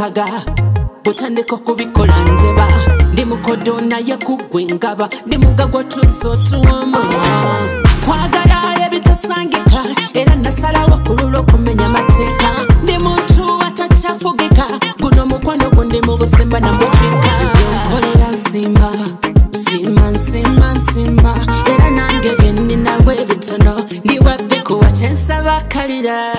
mpaga butandika okubikola njeba ndi mukodo naye kugwe ngaba ndi mugagwa tusotuwamu kwagala ebitasangika era nasalawo kulula okumenya mateeka ndi muntu atakyafugika guno mukwano gundi mu busemba namukika nkolera nsimba nsimba era nange byeninawe bitono ndi wabbiku wakyensaba kalira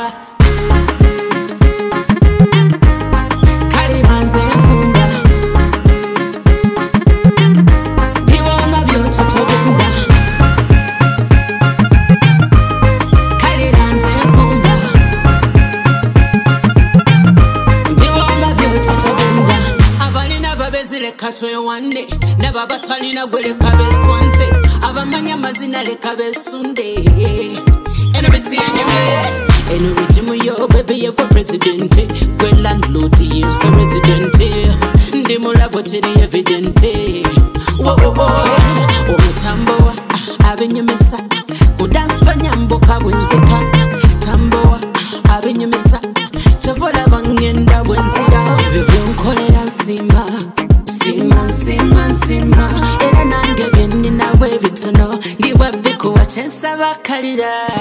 leka twewande naba batalina gwe leka beswante abamanya amazina leka besunde eno bitiyenyeme eno rigimu yo bebe yegwe presidente gwe landlord yense residente ndi mulavo kiri evidente omutambowa abenyumisa kudansi banyambuka bwenzika tambowa abenyumisa kyovola bangenda bwenzira ebyo byonkolera nsimba nsimba era nange byeninawe bitono ndi wabbiku wakyensaba kalira